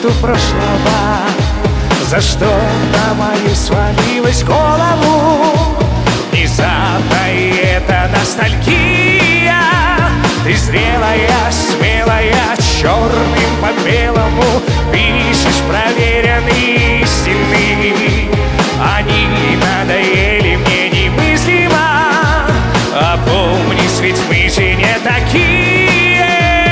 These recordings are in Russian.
минуту прошлого. За что на мою свалилась голову внезапно, и это ностальгия. Ты зрелая, смелая, черным по белому пишешь проверенные истины. Они надоели мне немыслимо, опомнись, ведь мы же не такие.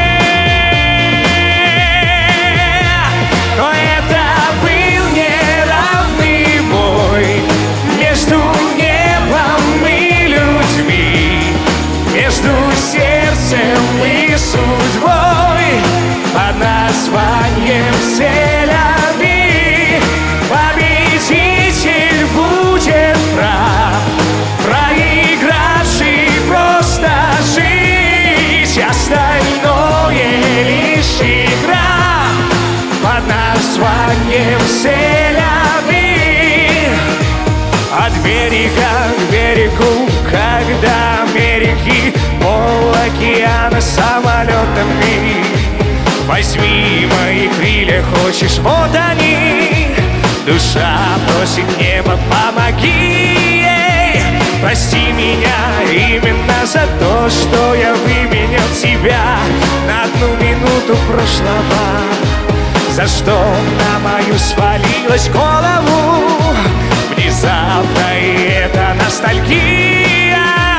Но это был неравный бой между небом и людьми, между сердцем и судьбой под названием «Сель-Ави». Победитель будет прав, проигравший просто жить, остальное лишь игра под названием «Сель-Ави». От берега к берегу, когда Америки пол океана самолетами. Возьми мои крылья, хочешь, вот они. Душа просит небо, помоги ей. Прости меня именно за то, что я выменял тебя на одну минуту прошлого. За что на мою свалилась голову внезапно, и это ностальгия.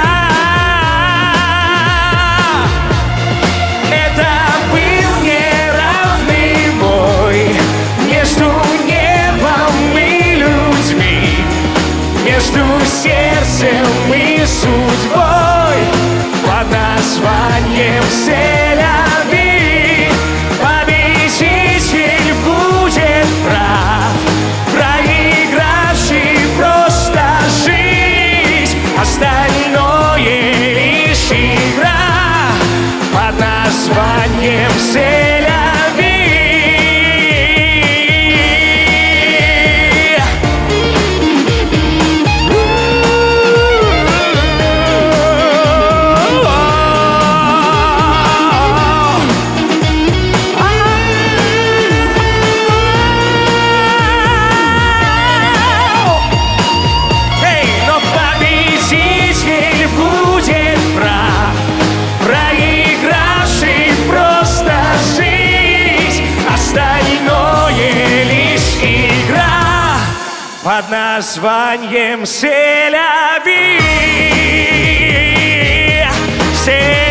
Это был неравный бой между небом и людьми, между сердцем и судьбой под названием «Сель-Ави». Победитель будет прав, проигравший просто жить, остальное лишь игра под названием «Сель-Ави». Под названием «Сель-Ави».